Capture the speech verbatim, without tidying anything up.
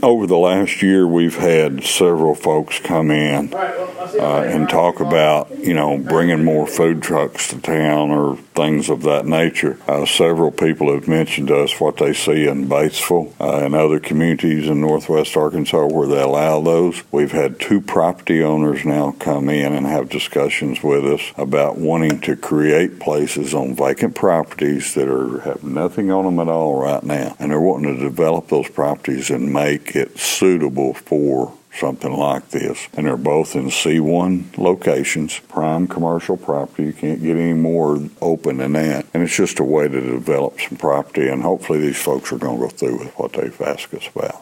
over the last year, we've had several folks come in uh, and talk about, you know, bringing more food trucks to town or things of that nature. Uh, several people have mentioned to us what they see in Batesville uh, and other communities in northwest Arkansas where they allow those. We've had two property owners now come in and have discussions with us about wanting to create places on vacant properties that are have nothing on them at all right now, and they're wanting to develop those properties and make it suitable for something like this. And they're both in C one locations, prime commercial property. You can't get any more open than that. And it's just a way to develop some property, and hopefully these folks are going to go through with what they've asked us about.